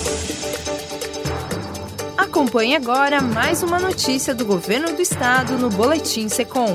Acompanhe agora mais uma notícia do Governo do Estado no Boletim Secom.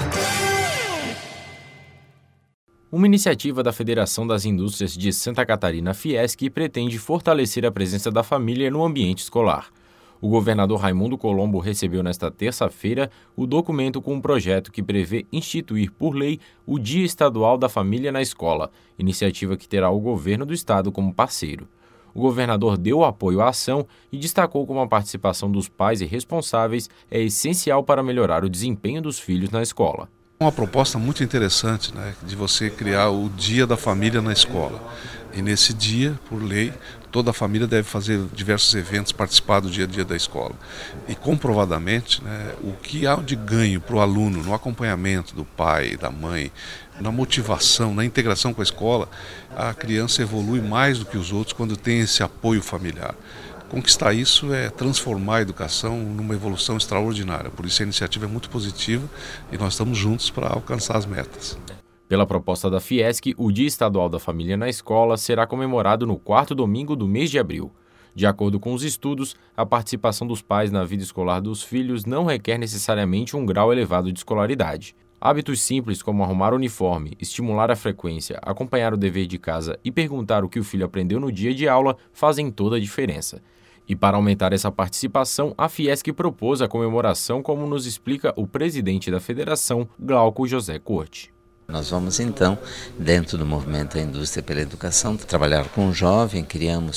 Uma iniciativa da Federação das Indústrias de Santa Catarina, Fiesc, pretende fortalecer a presença da família no ambiente escolar. O governador Raimundo Colombo recebeu nesta terça-feira o documento com um projeto que prevê instituir por lei o Dia Estadual da Família na escola, iniciativa que terá o governo do estado como parceiro. O governador deu apoio à ação e destacou como a participação dos pais e responsáveis é essencial para melhorar o desempenho dos filhos na escola. Uma proposta muito interessante, de você criar o Dia da Família na escola. E nesse dia, por lei, toda a família deve fazer diversos eventos, participar do dia a dia da escola. E comprovadamente, o que há de ganho para o aluno no acompanhamento do pai, da mãe, na motivação, na integração com a escola, a criança evolui mais do que os outros quando tem esse apoio familiar. Conquistar isso é transformar a educação numa evolução extraordinária. Por isso a iniciativa é muito positiva e nós estamos juntos para alcançar as metas. Pela proposta da Fiesc, o Dia Estadual da Família na escola será comemorado no 4º domingo do mês de abril. De acordo com os estudos, a participação dos pais na vida escolar dos filhos não requer necessariamente um grau elevado de escolaridade. Hábitos simples como arrumar o uniforme, estimular a frequência, acompanhar o dever de casa e perguntar o que o filho aprendeu no dia de aula fazem toda a diferença. E para aumentar essa participação, a Fiesc propôs a comemoração, como nos explica o presidente da federação, Glauco José Corte. Nós vamos então, dentro do movimento da Indústria pela Educação, trabalhar com o jovem. Criamos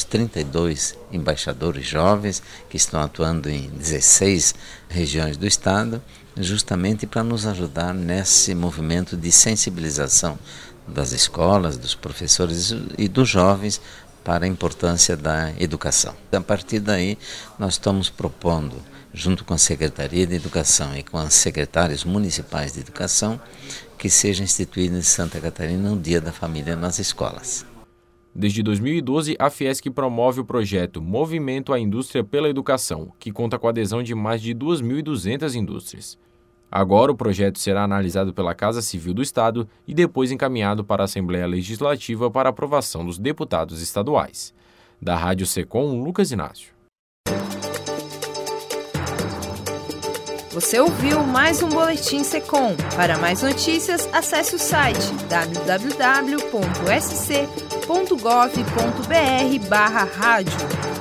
32 embaixadores jovens que estão atuando em 16 regiões do estado, justamente para nos ajudar nesse movimento de sensibilização das escolas, dos professores e dos jovens para a importância da educação. A partir daí, nós estamos propondo, junto com a Secretaria de Educação e com as secretárias municipais de educação, que seja instituído em Santa Catarina um Dia da Família nas escolas. Desde 2012, a Fiesc promove o projeto Movimento à Indústria pela Educação, que conta com a adesão de mais de 2.200 indústrias. Agora o projeto será analisado pela Casa Civil do Estado e depois encaminhado para a Assembleia Legislativa para aprovação dos deputados estaduais. Da Rádio Secom, Lucas Inácio. Você ouviu mais um Boletim Secom. Para mais notícias, acesse o site www.sc.gov.br/rádio.